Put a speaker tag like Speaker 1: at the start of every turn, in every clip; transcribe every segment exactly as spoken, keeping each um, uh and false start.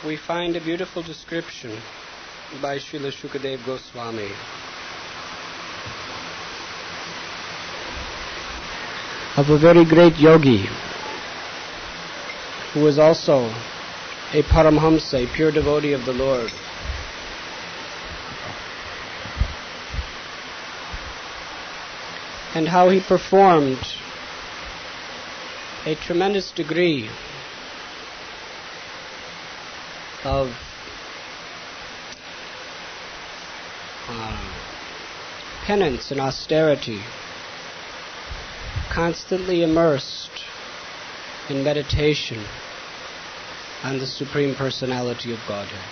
Speaker 1: we find a beautiful description by Srila Shukadeva Goswami of a very great yogi who was also a Paramhamsa, a pure devotee of the Lord. And how he performed a tremendous degree of uh, penance and austerity, constantly immersed in meditation on the Supreme Personality of Godhead.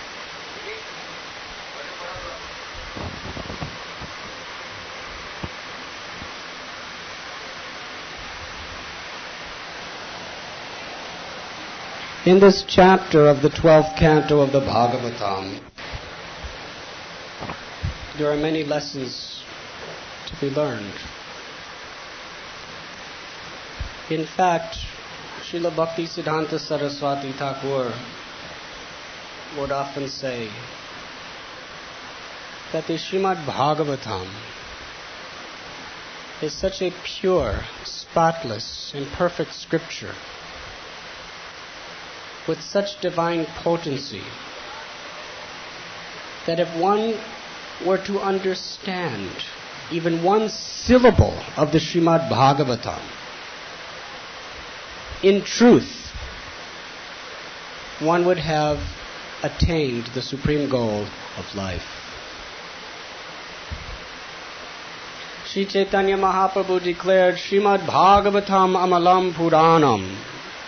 Speaker 1: In this chapter of the twelfth canto of the Bhagavatam, there are many lessons to be learned. In fact, Srila Bhaktisiddhanta Saraswati Thakur would often say that the Srimad Bhagavatam is such a pure, spotless, and perfect scripture with such divine potency that if one were to understand even one syllable of the Srimad Bhagavatam, in truth, one would have attained the supreme goal of life. Sri Chaitanya Mahaprabhu declared, Srimad Bhagavatam Amalam Puranam.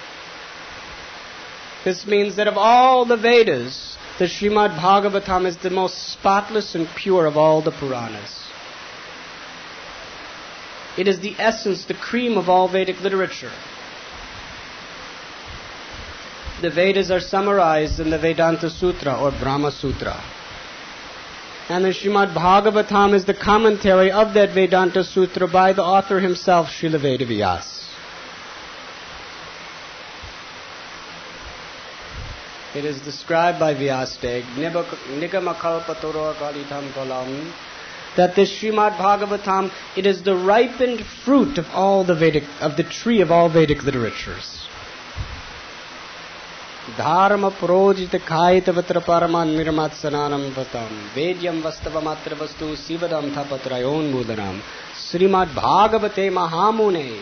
Speaker 1: This means that of all the Vedas, the Srimad Bhagavatam is the most spotless and pure of all the Puranas. It is the essence, the cream of all Vedic literature. The Vedas are summarized in the Vedanta Sutra or Brahma Sutra. And the Srimad Bhagavatam is the commentary of that Vedanta Sutra by the author himself, Srila Vedavyas. It is described by Vyasdev, Nigamakalpatoro Galitam Palam, that the Srimad Bhagavatam, it is the ripened fruit of all the Vedic, of the tree of all Vedic literatures. Dharma projita khaitavatra paraman nirmatsananam vatam vedyam vastavamatra vastu sivadam thapatrayon mudanam Srimad Bhagavate Mahamune.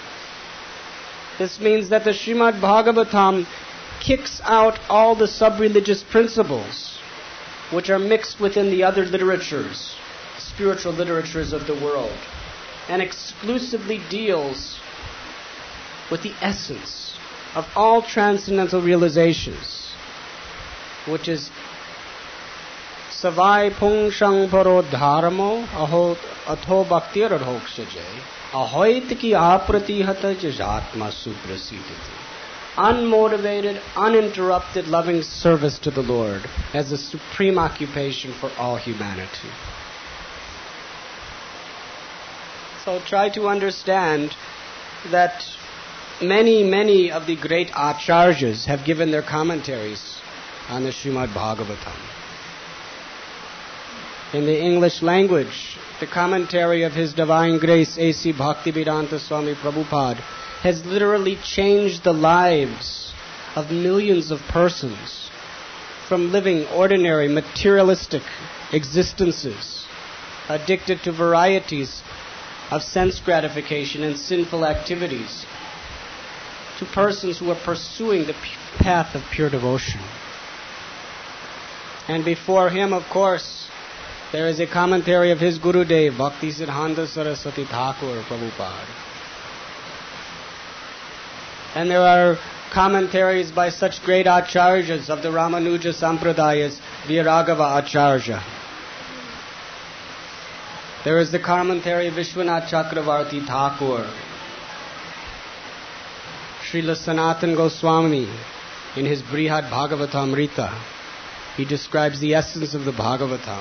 Speaker 1: This means that the Srimad Bhagavatam kicks out all the sub-religious principles which are mixed within the other literatures, spiritual literatures of the world, and exclusively deals with the essence of all transcendental realizations, which is Savai Pungshang Paro Dharmo Atho Bhaktir Adhokshaje Ahoit ki apratihata jajatma suprasidati. Unmotivated, uninterrupted, loving service to the Lord as a supreme occupation for all humanity. So try to understand that many, many of the great acharyas have given their commentaries on the Srimad Bhagavatam. In the English language, the commentary of His Divine Grace A C Bhaktivedanta Swami Prabhupada has literally changed the lives of millions of persons from living ordinary materialistic existences, addicted to varieties of sense gratification and sinful activities, to persons who are pursuing the path of pure devotion. And before him, of course, there is a commentary of his Gurudev, Bhaktisiddhanta Saraswati Thakur Prabhupada. And there are commentaries by such great acharyas of the Ramanuja Sampradayas, Viragava Acharya. There is the commentary of Vishwanath Chakravarti Thakur. Srila Sanatana Goswami, in his Brihad Bhagavatamrita, he describes the essence of the Bhagavatam.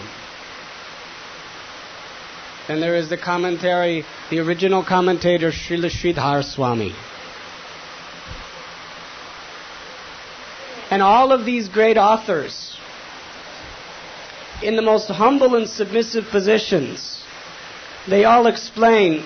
Speaker 1: Then there is the commentary, the original commentator, Srila Sridhar Swami. And all of these great authors, in the most humble and submissive positions, they all explain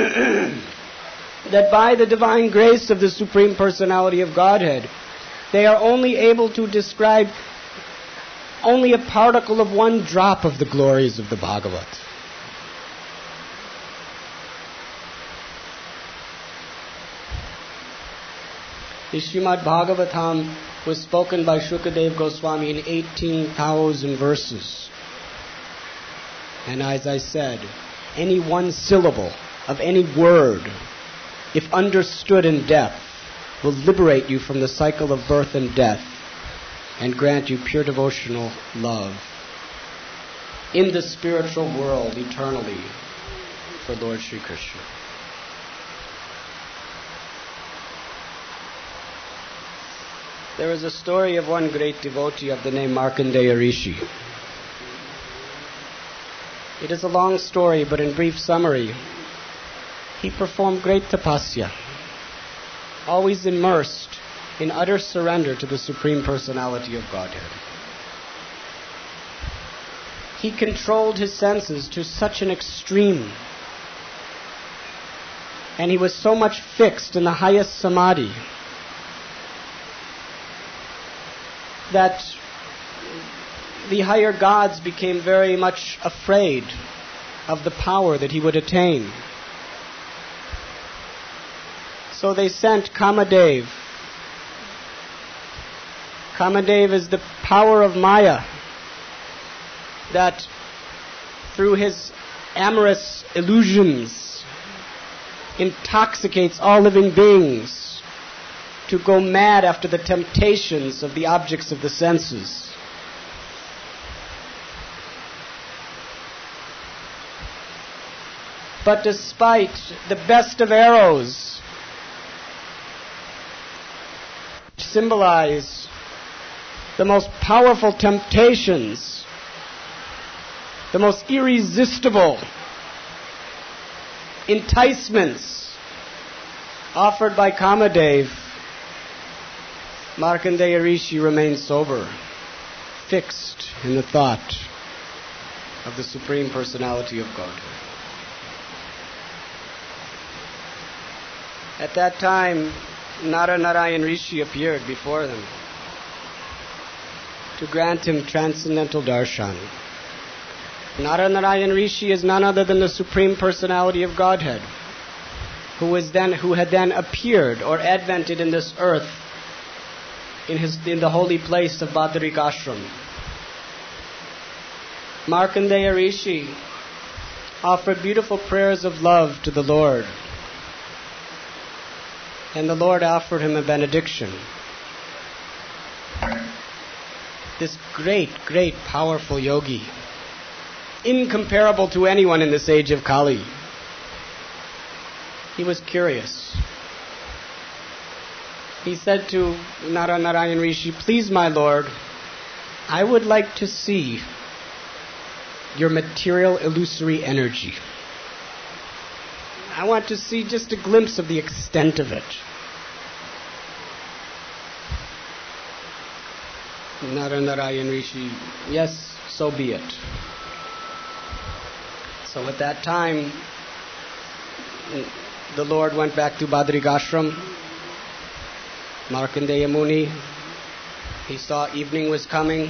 Speaker 1: that by the divine grace of the Supreme Personality of Godhead, they are only able to describe only a particle of one drop of the glories of the Bhagavat. The Srimad Bhagavatam was spoken by Shukadev Goswami in eighteen thousand verses. And as I said, any one syllable of any word, if understood in depth, will liberate you from the cycle of birth and death and grant you pure devotional love in the spiritual world eternally for Lord Sri Krishna. There is a story of one great devotee of the name Markandeya Rishi. It is a long story, but in brief summary, he performed great tapasya, always immersed in utter surrender to the Supreme Personality of Godhead. He controlled his senses to such an extreme, and he was so much fixed in the highest samadhi that the higher gods became very much afraid of the power that he would attain. So they sent Kamadev. Kamadev is the power of Maya that through his amorous illusions intoxicates all living beings to go mad after the temptations of the objects of the senses. But despite the best of arrows, which symbolize the most powerful temptations, the most irresistible enticements offered by Kamadev, Markandeya Rishi remained sober, fixed in the thought of the Supreme Personality of Godhead. At that time, Nara Narayan Rishi appeared before them to grant him transcendental darshan. Nara Narayan Rishi is none other than the Supreme Personality of Godhead, who was then who had then appeared or advented in this earth in his in the holy place of Badarik Ashram. Markandeya Rishi offered beautiful prayers of love to the Lord, and the Lord offered him a benediction. This great, great, powerful yogi, incomparable to anyone in this age of Kali. He was curious. He said to Nara Narayan Rishi, "Please, my Lord, I would like to see your material illusory energy. I want to see just a glimpse of the extent of it." Nara Narayan Rishi, "Yes, so be it." So at that time, the Lord went back to Badarik Ashram. Markandeya Muni, he saw evening was coming.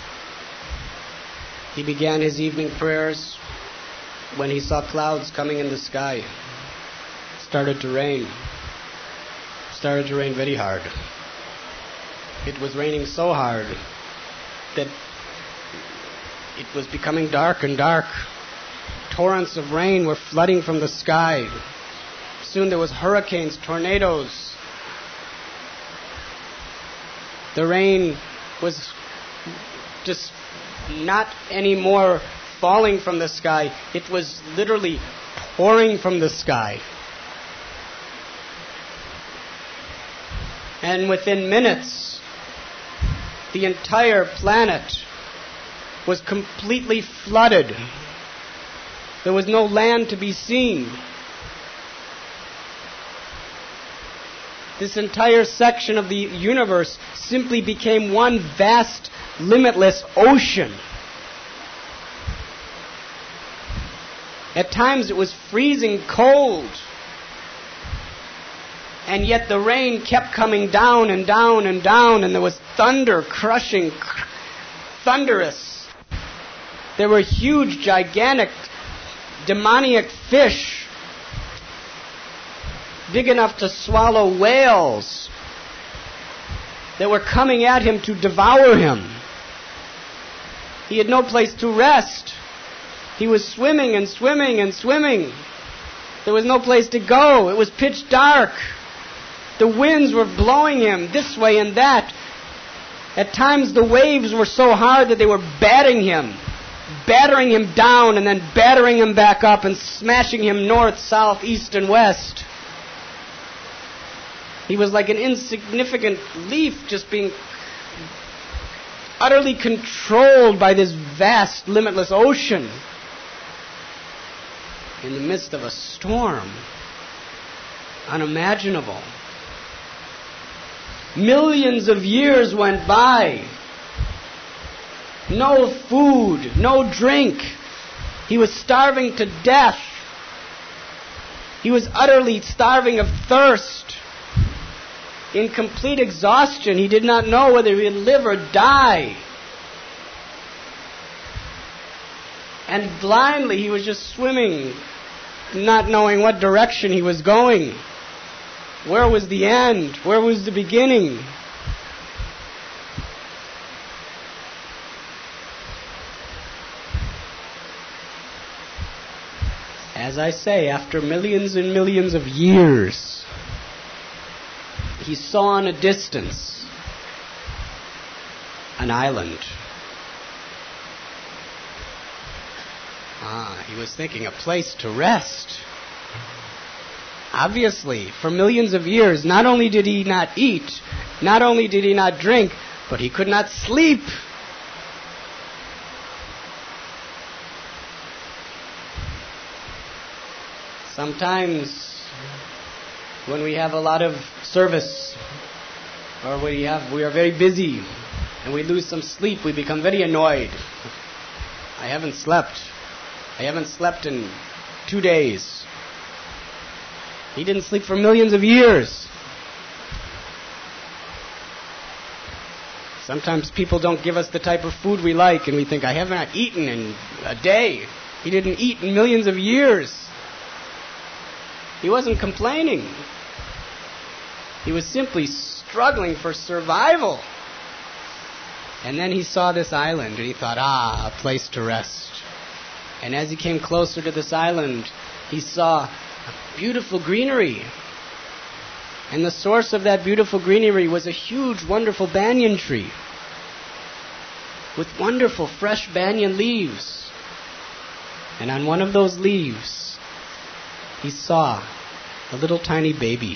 Speaker 1: He began his evening prayers when he saw clouds coming in the sky. It started to rain. It started to rain very hard. It was raining so hard that it was becoming dark and dark. Torrents of rain were flooding from the sky. Soon there was hurricanes, tornadoes. The rain was just not anymore falling from the sky. It was literally pouring from the sky. And within minutes, the entire planet was completely flooded. There was no land to be seen. This entire section of the universe simply became one vast, limitless ocean. At times it was freezing cold. And yet the rain kept coming down and down and down, and there was thunder crushing, thunderous. There were huge, gigantic, demoniac fish, big enough to swallow whales, that were coming at him to devour him. He had no place to rest. He was swimming and swimming and swimming. There was no place to go. It was pitch dark. The winds were blowing him this way and that. At times the waves were so hard that they were batting him, battering him down and then battering him back up and smashing him north, south, east, and west. He was like an insignificant leaf just being utterly controlled by this vast, limitless ocean in the midst of a storm unimaginable. Millions of years went by. No food, no drink. He was starving to death. He was utterly starving of thirst. In complete exhaustion, he did not know whether he would live or die. And blindly, he was just swimming, not knowing what direction he was going. Where was the end? Where was the beginning? As I say, after millions and millions of years, he saw in a distance an island. Ah, he was thinking a place to rest. Obviously, for millions of years, not only did he not eat, not only did he not drink, but he could not sleep. Sometimes, when we have a lot of service, or we have we are very busy, and we lose some sleep, we become very annoyed. I haven't slept. I haven't slept in two days. He didn't sleep for millions of years. Sometimes people don't give us the type of food we like, and we think, I haven't eaten in a day. He didn't eat in millions of years. He wasn't complaining. He was simply struggling for survival. And then he saw this island, and he thought, ah, a place to rest. And as he came closer to this island, he saw beautiful greenery. And the source of that beautiful greenery was a huge, wonderful banyan tree with wonderful, fresh banyan leaves. And on one of those leaves, he saw a little tiny baby.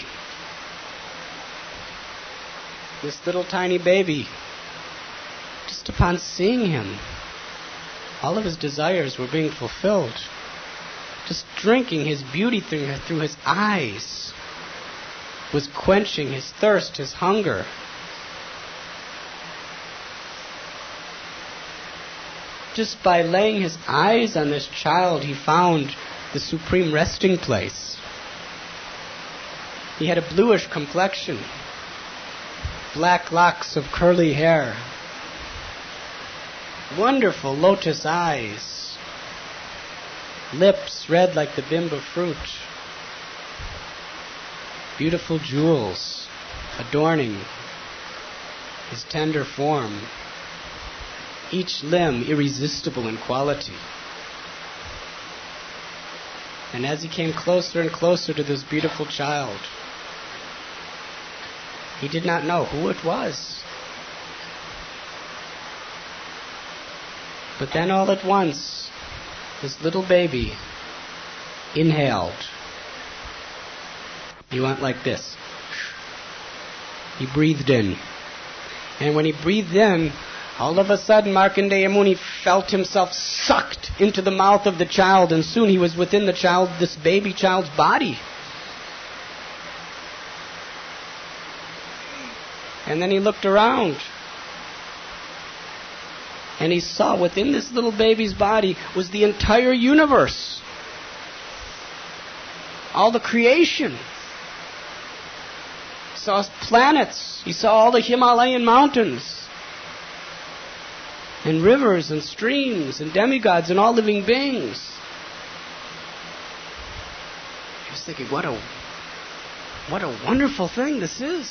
Speaker 1: This little tiny baby, just upon seeing him, all of his desires were being fulfilled. Just drinking his beauty through, through his eyes was quenching his thirst, his hunger. Just by laying his eyes on this child, he found the supreme resting place. He had a bluish complexion, black locks of curly hair, wonderful lotus eyes, lips red like the bimba fruit, beautiful jewels adorning his tender form, each limb irresistible in quality. And as he came closer and closer to this beautiful child, he did not know who it was. But then all at once, this little baby inhaled. He went like this. He breathed in. And when he breathed in, all of a sudden Markandeya Muni felt himself sucked into the mouth of the child, and soon he was within the child, this baby child's body. And then he looked around. And he saw within this little baby's body was the entire universe. All the creation. He saw planets. He saw all the Himalayan mountains. And rivers and streams and demigods and all living beings. He was thinking, what a, what a wonderful thing this is.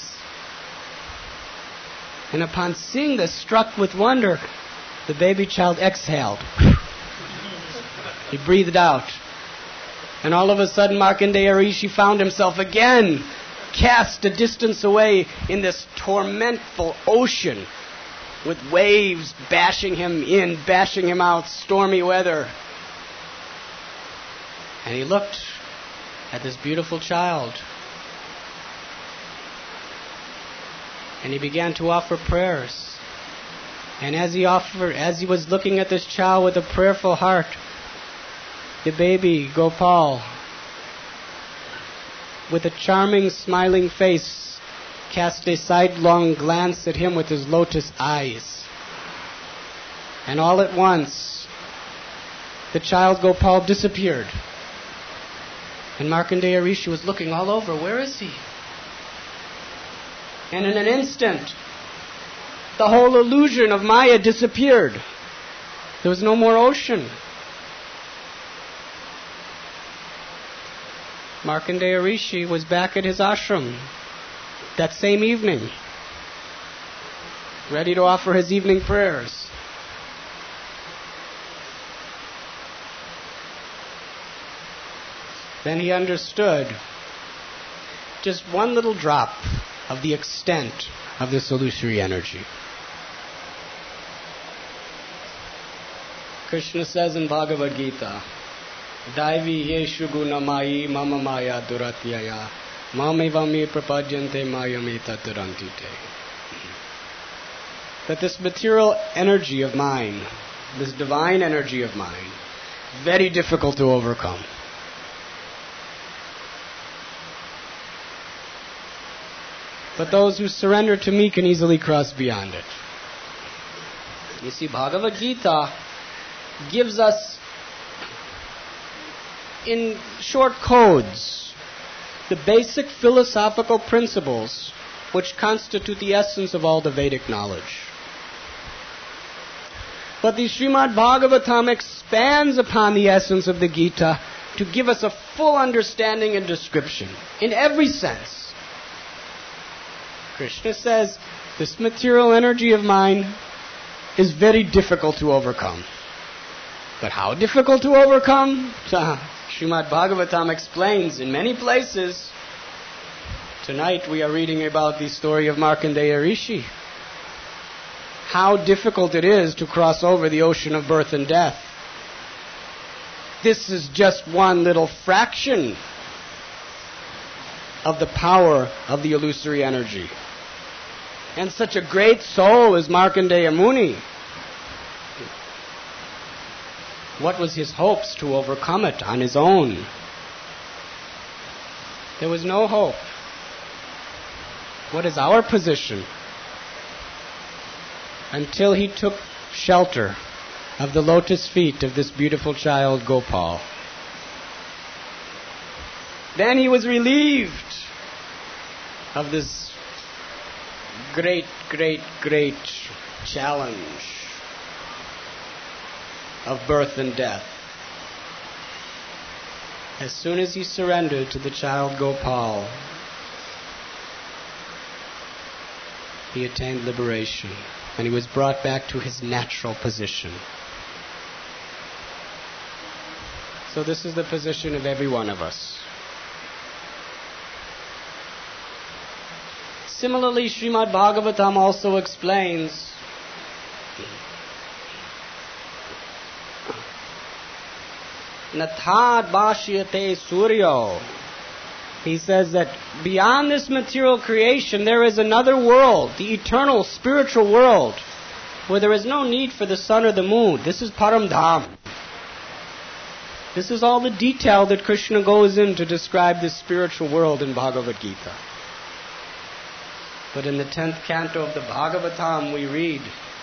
Speaker 1: And upon seeing this, struck with wonder, the baby child exhaled. He breathed out. And all of a sudden, Markandeya Rishi found himself again cast a distance away in this tormentful ocean with waves bashing him in, bashing him out, stormy weather. And he looked at this beautiful child. And he began to offer prayers. And as he offered, as he was looking at this child with a prayerful heart, the baby, Gopal, with a charming, smiling face, cast a sidelong glance at him with his lotus eyes. And all at once, the child Gopal disappeared. And Markandeya Rishi was looking all over. Where is he? And in an instant, the whole illusion of Maya disappeared. There was no more ocean. Markandeya Rishi was back at his ashram that same evening, ready to offer his evening prayers. Then he understood just one little drop of the extent of this illusory energy. Krishna says in Bhagavad Gita, Daivi yeshu gunamayi mama maya duratyaya mamevami prapadyante mayame tatarantite. That this material energy of mine, this divine energy of mine, very difficult to overcome. But those who surrender to me can easily cross beyond it. You see, Bhagavad Gita gives us, in short codes, the basic philosophical principles which constitute the essence of all the Vedic knowledge. But the Srimad Bhagavatam expands upon the essence of the Gita to give us a full understanding and description in every sense. Krishna says, this material energy of mine is very difficult to overcome. But how difficult to overcome? Srimad Bhagavatam explains in many places. Tonight we are reading about the story of Markandeya Rishi. How difficult it is to cross over the ocean of birth and death. This is just one little fraction of the power of the illusory energy. And such a great soul as Markandeya Muni, what was his hopes to overcome it on his own? There was no hope. What is our position? Until he took shelter of the lotus feet of this beautiful child Gopal. Then he was relieved of this great, great, great challenge of birth and death. As soon as he surrendered to the child Gopal, he attained liberation, and he was brought back to his natural position. So this is the position of every one of us. Similarly, Srimad Bhagavatam also explains Nathad Bhashyate Suryo. He says that beyond this material creation there is another world, the eternal spiritual world, where there is no need for the sun or the moon. This is Param Dham. This is all the detail that Krishna goes in to describe this spiritual world in Bhagavad Gita. But in the tenth canto of the Bhagavatam we read,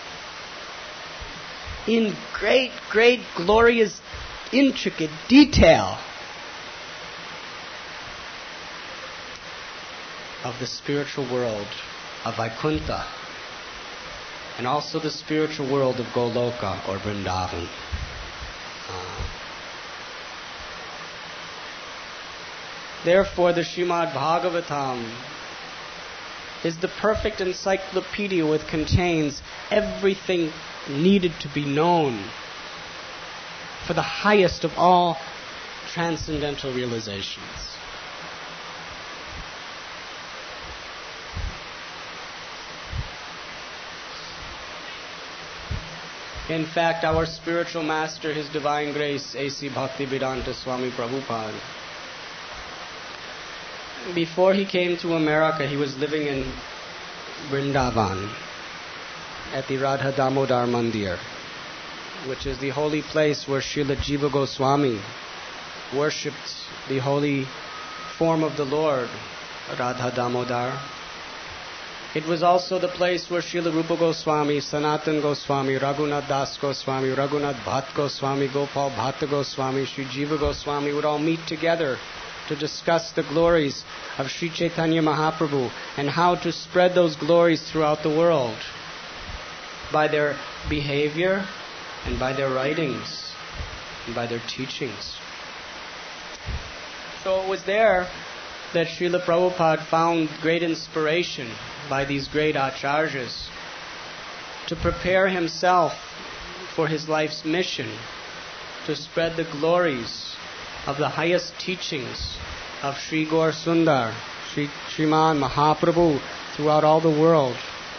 Speaker 1: in great, great, glorious, intricate detail, of the spiritual world of Vaikuntha, and also the spiritual world of Goloka or Vrindavan. Uh, therefore, the Srimad Bhagavatam is the perfect encyclopedia which contains everything needed to be known for the highest of all transcendental realizations. In fact, our spiritual master, His Divine Grace, A C Bhaktivedanta Swami Prabhupada, before he came to America, he was living in Vrindavan at the Radha Damodar Mandir, which is the holy place where Srila Jiva Goswami worshipped the holy form of the Lord, Radha Damodar. It was also the place where Srila Rupa Goswami, Sanatan Goswami, Raghunath Das Goswami, Raghunath Bhatt Goswami, Gopal Bhatta Goswami, Sri Jiva Goswami would all meet together to discuss the glories of Sri Chaitanya Mahaprabhu and how to spread those glories throughout the world by their behavior and by their writings and by their teachings. So it was there that Srila Prabhupada found great inspiration by these great acharyas to prepare himself for his life's mission to spread the glories of the highest teachings of Sri Gaur Sundar, Sri Sriman Mahaprabhu throughout all the world.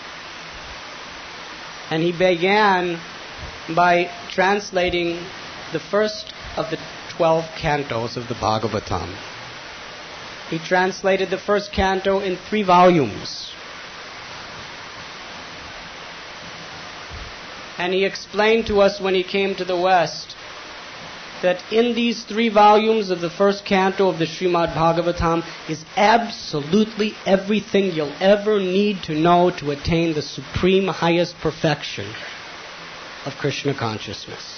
Speaker 1: And he began by translating the first of the twelve cantos of the Bhagavatam. He translated the first canto in three volumes. And he explained to us when he came to the West that in these three volumes of the first canto of the Srimad Bhagavatam is absolutely everything you'll ever need to know to attain the supreme highest perfection of Krishna consciousness.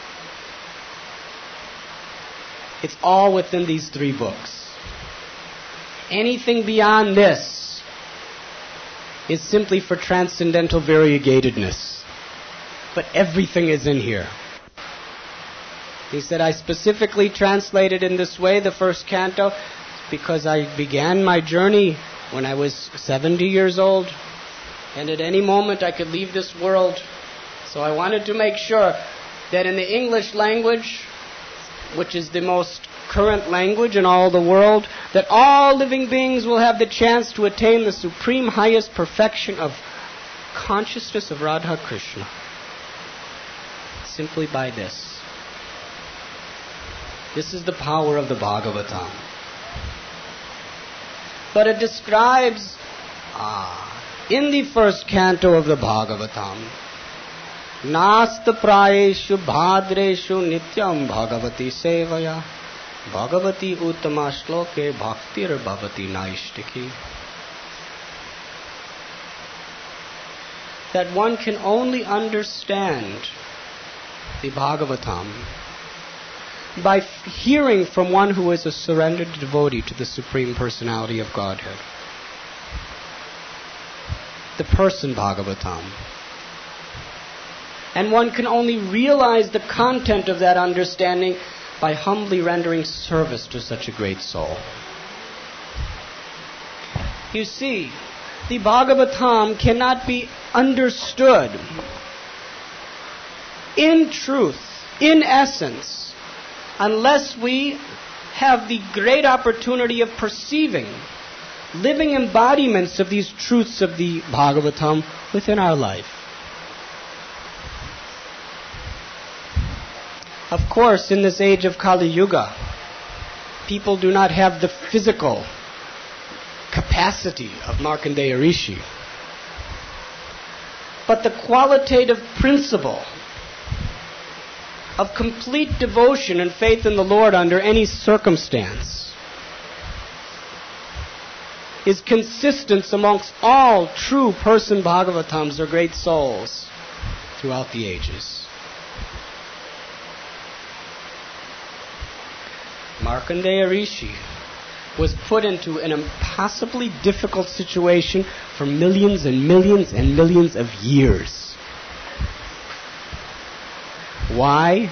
Speaker 1: It's all within these three books. Anything beyond this is simply for transcendental variegatedness. But everything is in here. He said, I specifically translated in this way the first canto because I began my journey when I was seventy years old, and at any moment I could leave this world. So I wanted to make sure that in the English language, which is the most current language in all the world, that all living beings will have the chance to attain the supreme highest perfection of consciousness of Radha Krishna. Simply by this. This is the power of the Bhagavatam. But it describes, ah, in the first canto of the Bhagavatam, Nasta prayeshu bhadreshu nityam bhagavati sevaya bhagavati uttama shloke bhaktir bhavati naishtiki. That one can only understand the Bhagavatam by f- hearing from one who is a surrendered devotee to the Supreme Personality of Godhead. The person Bhagavatam. And one can only realize the content of that understanding by humbly rendering service to such a great soul. You see, the Bhagavatam cannot be understood in truth, in essence, unless we have the great opportunity of perceiving living embodiments of these truths of the Bhagavatam within our life. Of course, in this age of Kali Yuga, people do not have the physical capacity of Markandeya Rishi. But the qualitative principle of complete devotion and faith in the Lord under any circumstance is consistent amongst all true person Bhagavatams or great souls throughout the ages. Markandeya Rishi was put into an impossibly difficult situation for millions and millions and millions of years. Why?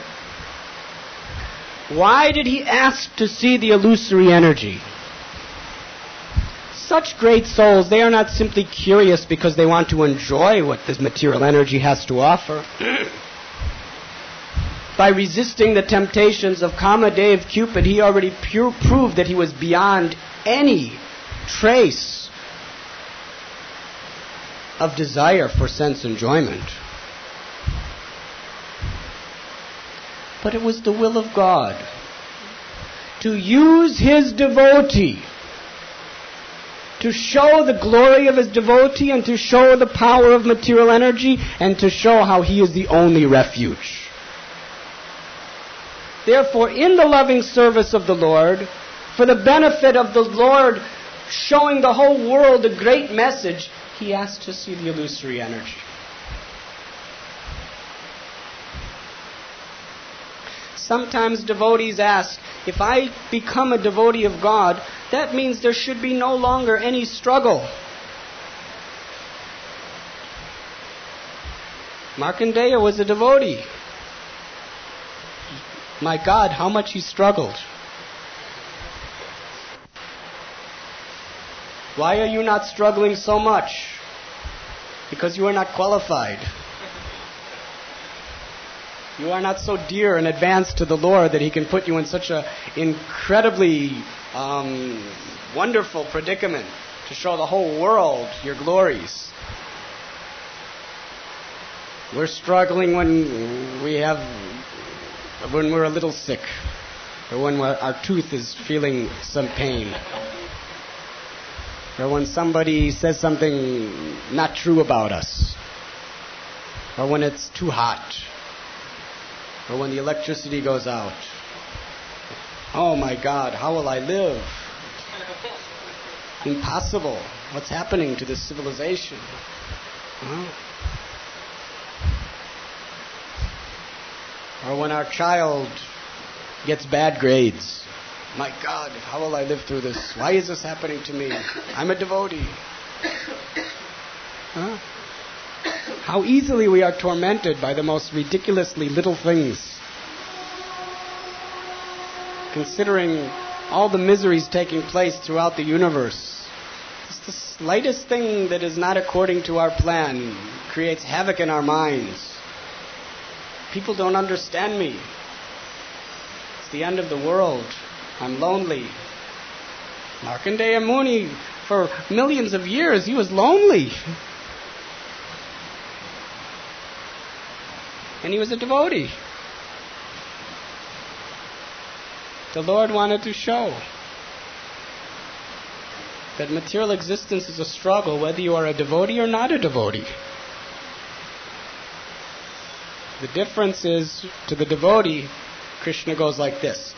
Speaker 1: Why did he ask to see the illusory energy? Such great souls, they are not simply curious because they want to enjoy what this material energy has to offer. By resisting the temptations of Kamadev, Cupid, he already pure proved that he was beyond any trace of desire for sense enjoyment. But it was the will of God to use his devotee, to show the glory of his devotee and to show the power of material energy and to show how he is the only refuge. Therefore, in the loving service of the Lord, for the benefit of the Lord showing the whole world a great message, he asked to see the illusory energy. Sometimes devotees ask, if I become a devotee of God, that means there should be no longer any struggle. Markandeya was a devotee. My God, how much he struggled. Why are you not struggling so much? Because you are not qualified. You are not so dear and advanced to the Lord that he can put you in such an incredibly um, wonderful predicament to show the whole world your glories. We're struggling when we have, when we're a little sick, or when our tooth is feeling some pain, or when somebody says something not true about us, or when it's too hot, or when the electricity goes out. Oh my God, how will I live? Impossible. What's happening to this civilization? Huh? Or when our child gets bad grades. My God, how will I live through this? Why is this happening to me? I'm a devotee. Huh? How easily we are tormented by the most ridiculously little things. Considering all the miseries taking place throughout the universe, just the slightest thing that is not according to our plan creates havoc in our minds. People don't understand me. It's the end of the world. I'm lonely. Markandeya Muni, for millions of years, he was lonely. And he was a devotee. The Lord wanted to show that material existence is a struggle, whether you are a devotee or not a devotee. The difference is, to the devotee, Krishna goes like this.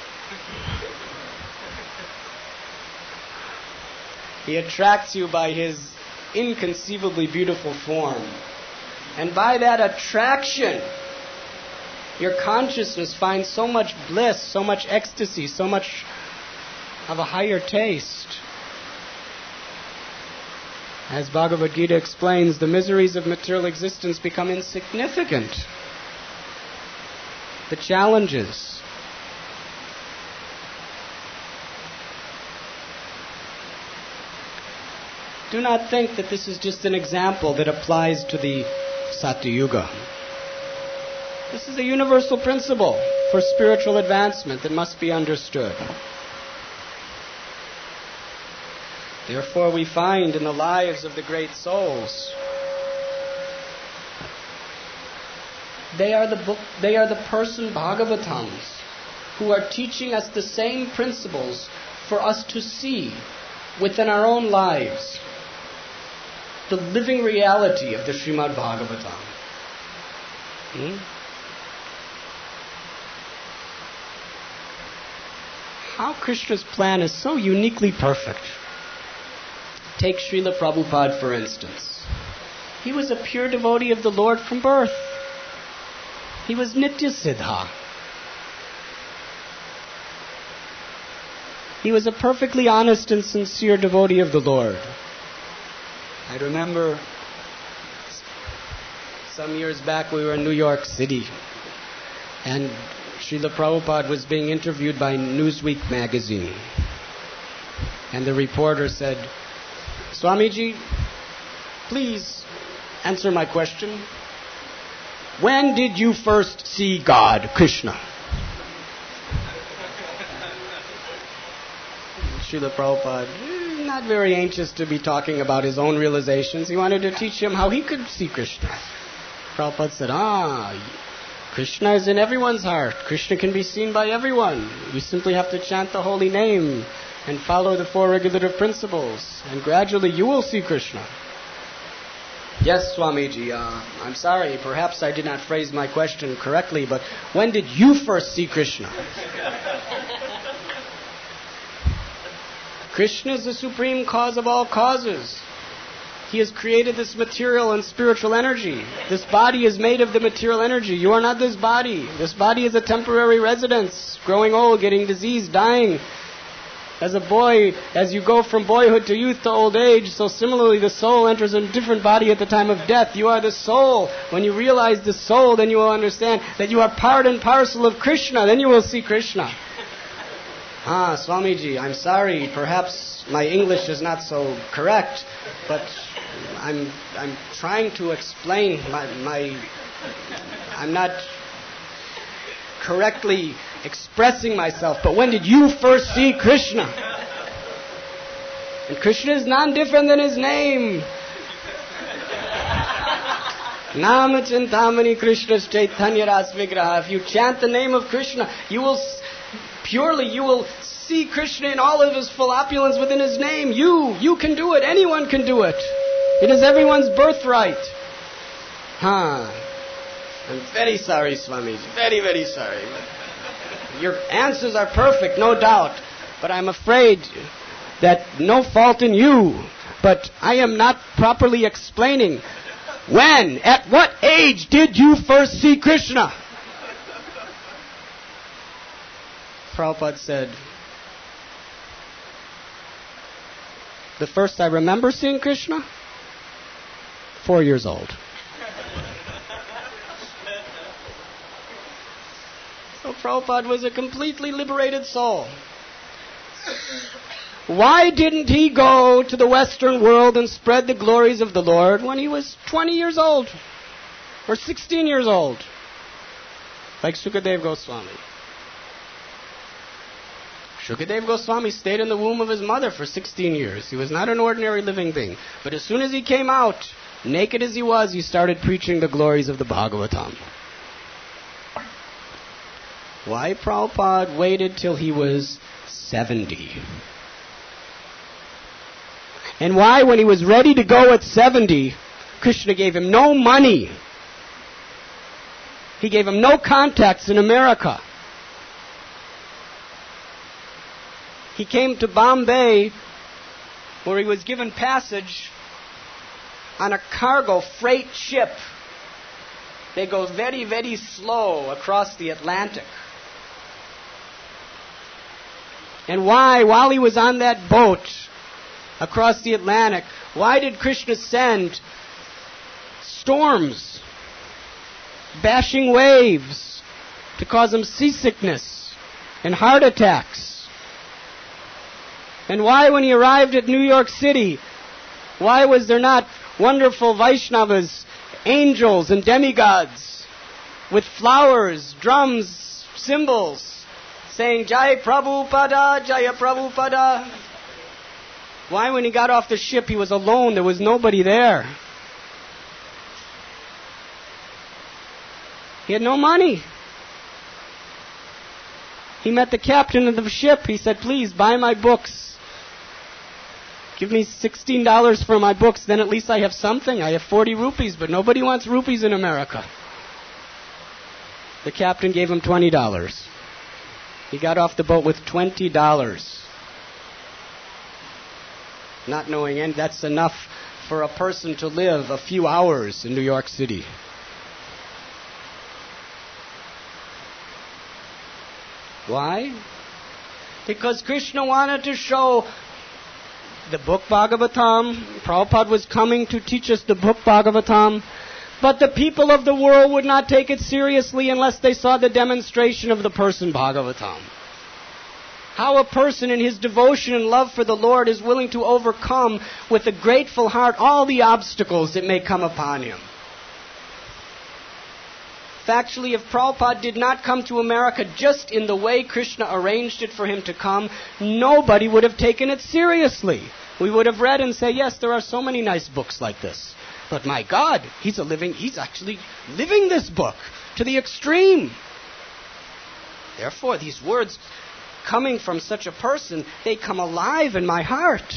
Speaker 1: He attracts you by his inconceivably beautiful form. And by that attraction, your consciousness finds so much bliss, so much ecstasy, so much of a higher taste. As Bhagavad Gita explains, the miseries of material existence become insignificant. The challenges. Do not think that this is just an example that applies to the Satyuga. This is a universal principle for spiritual advancement that must be understood. Therefore, we find in the lives of the great souls, they are the book, they are the person Bhagavatams who are teaching us the same principles for us to see within our own lives the living reality of the Srimad Bhagavatam. Hmm? How Krishna's plan is so uniquely perfect. Take Srila Prabhupada, for instance. He was a pure devotee of the Lord from birth. He was Nitya Siddha. He was a perfectly honest and sincere devotee of the Lord. I remember some years back we were in New York City, and Srila Prabhupada was being interviewed by Newsweek magazine. And the reporter said, "Swamiji, please answer my question. When did you first see God, Krishna?" Srila Prabhupada, not very anxious to be talking about his own realizations. He wanted to teach him how he could see Krishna. Prabhupada said, ah, Krishna is in everyone's heart. Krishna can be seen by everyone. You simply have to chant the holy name and follow the four regulative principles, and gradually you will see Krishna. Yes, Swamiji, uh, I'm sorry, perhaps I did not phrase my question correctly, but when did you first see Krishna? Krishna is the supreme cause of all causes. He has created this material and spiritual energy. This body is made of the material energy. You are not this body. This body is a temporary residence, growing old, getting diseased, dying. As a boy, as you go from boyhood to youth to old age, so similarly the soul enters a different body at the time of death. You are the soul. When you realize the soul, then you will understand that you are part and parcel of Krishna. Then you will see Krishna. Ah, Swamiji, I'm sorry. Perhaps my English is not so correct, but I'm I'm trying to explain my, my I'm not correctly expressing myself. But when did you first see Krishna? And Krishna is none different than his name. Nama Chintamani Krishna's Chaitanya Ras Vigraha. If you chant the name of Krishna, you will purely, you will see Krishna in all of his full opulence within his name. You, you can do it. Anyone can do it. It is everyone's birthright. Huh. I'm very sorry, Swamiji. Very, very sorry. Your answers are perfect, no doubt. But I'm afraid that no fault in you. But I am not properly explaining. When, at what age did you first see Krishna? Prabhupada said, the first I remember seeing Krishna, four years old. So Prabhupada was a completely liberated soul. Why didn't he go to the Western world and spread the glories of the Lord when he was twenty years old? Or sixteen years old? Like Sukadeva Goswami. Sukadeva Goswami stayed in the womb of his mother for sixteen years. He was not an ordinary living being. But as soon as he came out, naked as he was, he started preaching the glories of the Bhagavatam. Why Prabhupada waited till he was seventy? And why, when he was ready to go at seventy, Krishna gave him no money. He gave him no contacts in America. He came to Bombay, where he was given passage on a cargo freight ship. They go very, very slow across the Atlantic. And why, while he was on that boat across the Atlantic, why did Krishna send storms, bashing waves, to cause him seasickness and heart attacks? And why, when he arrived at New York City, why was there not wonderful Vaishnavas, angels and demigods, with flowers, drums, cymbals, saying, Jai Prabhupada, Jaya Prabhupada? Why, when he got off the ship, he was alone, there was nobody there? He had no money. He met the captain of the ship. He said, please, buy my books. Give me sixteen dollars for my books, then at least I have something. I have forty rupees, but nobody wants rupees in America. The captain gave him twenty dollars. He got off the boat with twenty dollars. not knowing any. That's enough for a person to live a few hours in New York City. Why? Because Krishna wanted to show the book Bhagavatam. Prabhupada was coming to teach us the book Bhagavatam. But the people of the world would not take it seriously unless they saw the demonstration of the person Bhagavatam. How a person in his devotion and love for the Lord is willing to overcome with a grateful heart all the obstacles that may come upon him. Factually, if Prabhupada did not come to America just in the way Krishna arranged it for him to come, nobody would have taken it seriously. We would have read and say, yes, there are so many nice books like this. But my God, he's a living, he's actually living this book to the extreme. Therefore, these words coming from such a person, they come alive in my heart.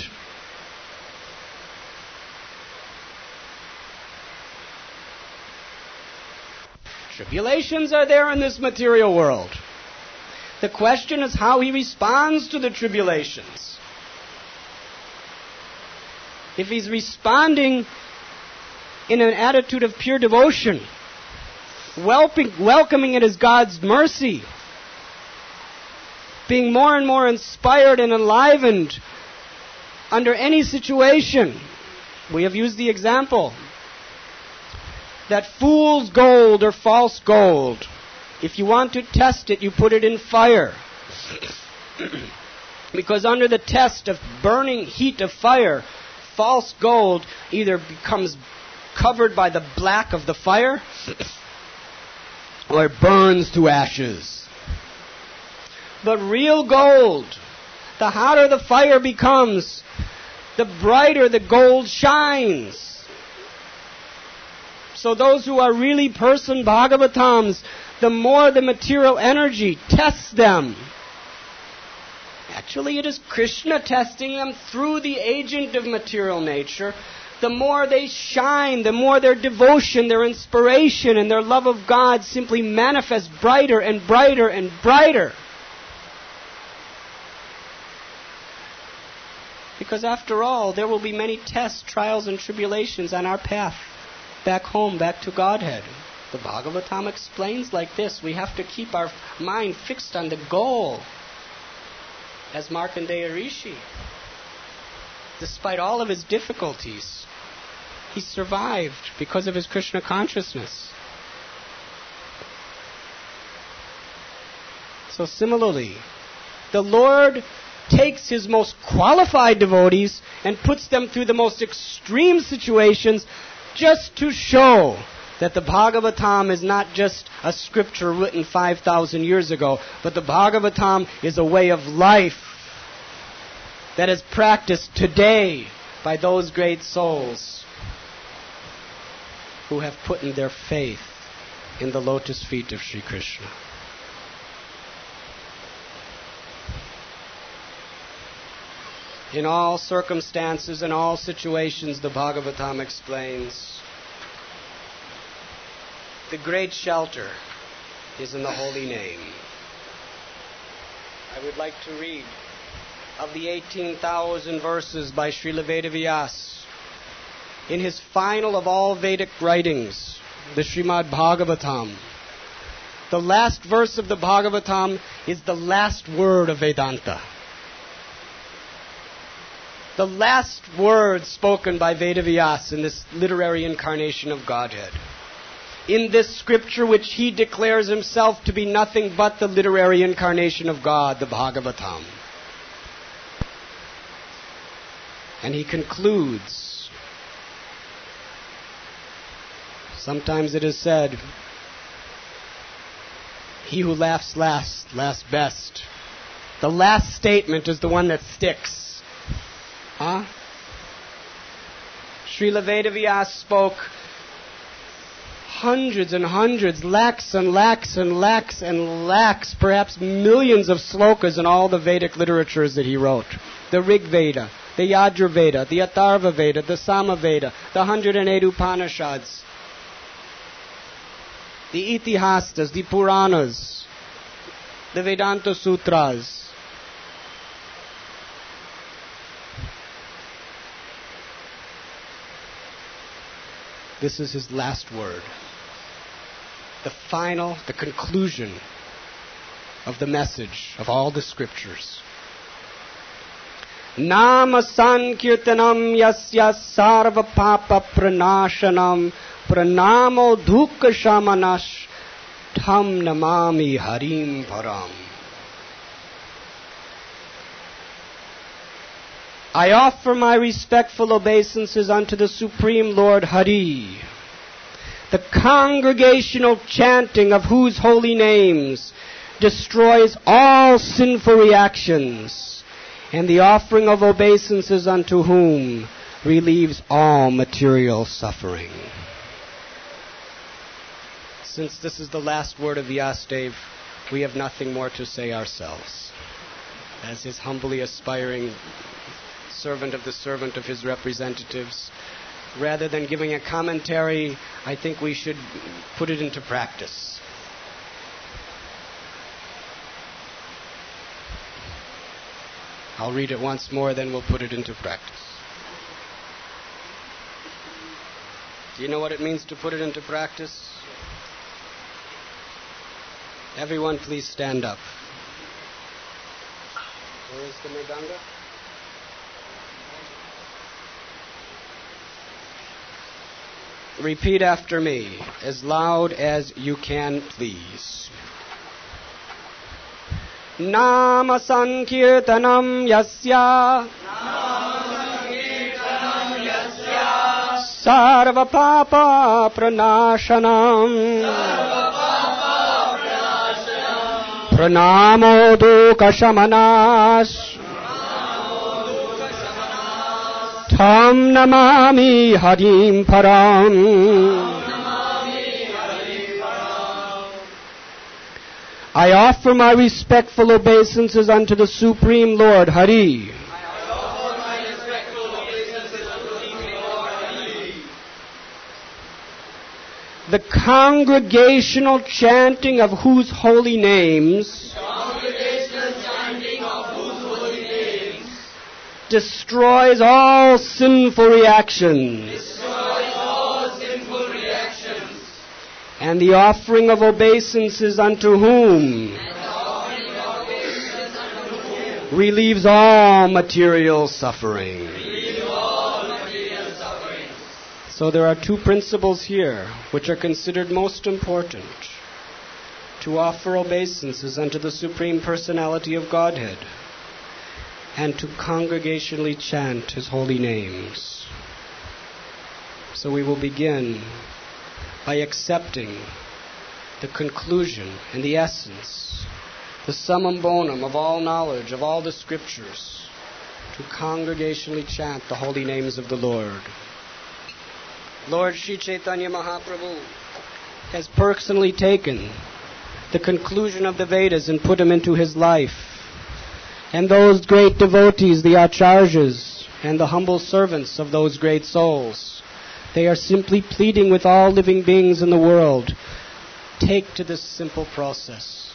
Speaker 1: Tribulations are there in this material world. The question is how he responds to the tribulations. If he's responding in an attitude of pure devotion, welcoming, welcoming it as God's mercy, being more and more inspired and enlivened under any situation. We have used the example that fool's gold or false gold, if you want to test it, you put it in fire. Because under the test of burning heat of fire, false gold either becomes covered by the black of the fire or it burns to ashes. But real gold, the hotter the fire becomes, the brighter the gold shines. So those who are really person Bhagavatams, the more the material energy tests them. Actually, it is Krishna testing them through the agent of material nature. The more they shine, the more their devotion, their inspiration, and their love of God simply manifests brighter and brighter and brighter. Because after all, there will be many tests, trials, and tribulations on our path back home, back to Godhead. The Bhagavatam explains like this. We have to keep our mind fixed on the goal. As Markandeya Rishi, despite all of his difficulties, he survived because of his Krishna consciousness. So similarly, the Lord takes his most qualified devotees and puts them through the most extreme situations just to show that the Bhagavatam is not just a scripture written five thousand years ago, but the Bhagavatam is a way of life that is practiced today by those great souls who have put in their faith in the lotus feet of Sri Krishna. In all circumstances, in all situations, the Bhagavatam explains, the great shelter is in the holy name. I would like to read of the eighteen thousand verses by Srila Vedavyas. In his final of all Vedic writings, the Srimad Bhagavatam, the last verse of the Bhagavatam is the last word of Vedanta. The last word spoken by Vedavyas in this literary incarnation of Godhead. In this scripture which he declares himself to be nothing but the literary incarnation of God, the Bhagavatam. And he concludes, sometimes it is said, he who laughs last, laughs best. The last statement is the one that sticks. Huh? Srila Vedavyas spoke hundreds and hundreds, lakhs and lakhs and lakhs and lakhs, perhaps millions of slokas in all the Vedic literatures that he wrote. The Rig Veda, the Yajur Veda, the Atharva Veda, the Sama Veda, the one hundred eight Upanishads, the Itihastas, the Puranas, the Vedanta Sutras. This is his last word. The final, the conclusion of the message of all the scriptures. Nama sankirtanam yasya sarva papa pranashanam pranamo dukha shamanash tam namami harim param. I offer my respectful obeisances unto the Supreme Lord Hari, the congregational chanting of whose holy names destroys all sinful reactions, and the offering of obeisances unto whom relieves all material suffering. Since this is the last word of Vyasadeva, we have nothing more to say ourselves. As his humbly aspiring servant of the servant of his representatives, rather than giving a commentary, I think we should put it into practice. I'll read it once more, then we'll put it into practice. Do you know what it means to put it into practice? Everyone please stand up. Where is the Mridanga? Repeat after me, as loud as you can, please. Nama sankirtanam yasya sarva papa pranashanam pranamo dukha shamanash tam namami harim param. I offer my respectful obeisances unto the Supreme Lord Hari, the congregational chanting of whose holy names destroys all sinful reactions, and the offering of obeisances unto whom relieves all material suffering. So there are two principles here which are considered most important: to offer obeisances unto the Supreme Personality of Godhead, and to congregationally chant His holy names. So we will begin by accepting the conclusion and the essence, the summum bonum of all knowledge, of all the scriptures, to congregationally chant the holy names of the Lord. Lord Sri Chaitanya Mahaprabhu has personally taken the conclusion of the Vedas and put them into his life. And those great devotees, the acharyas, and the humble servants of those great souls, they are simply pleading with all living beings in the world, take to this simple process.